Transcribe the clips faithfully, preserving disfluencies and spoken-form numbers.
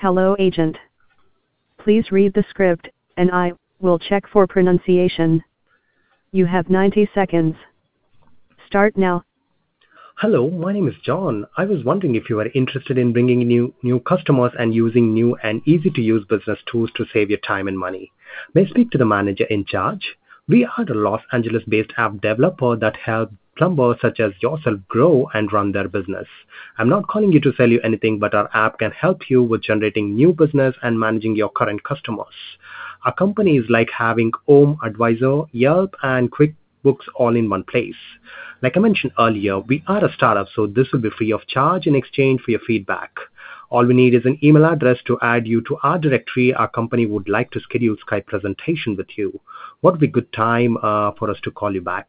Hello agent. Please read the script, and I will check for pronunciation. You have ninety seconds. Start now. Hello, my name is John. I was wondering if you are interested in bringing in new new customers and using new and easy-to-use business tools to save your time and money. May I speak to the manager in charge? We are a Los Angeles-based app developer that help plumbers such as yourself grow and run their business. I'm not calling you to sell you anything, but our app can help you with generating new business and managing your current customers. Our company is like having Home Advisor, Yelp, and QuickBooks all in one place. Like I mentioned earlier, we are a startup, so this will be free of charge in exchange for your feedback. All we need is an email address to add you to our directory. Our company would like to schedule Skype presentation with you. What would be good time uh, for us to call you back?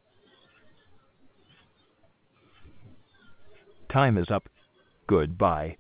Time is up. Goodbye.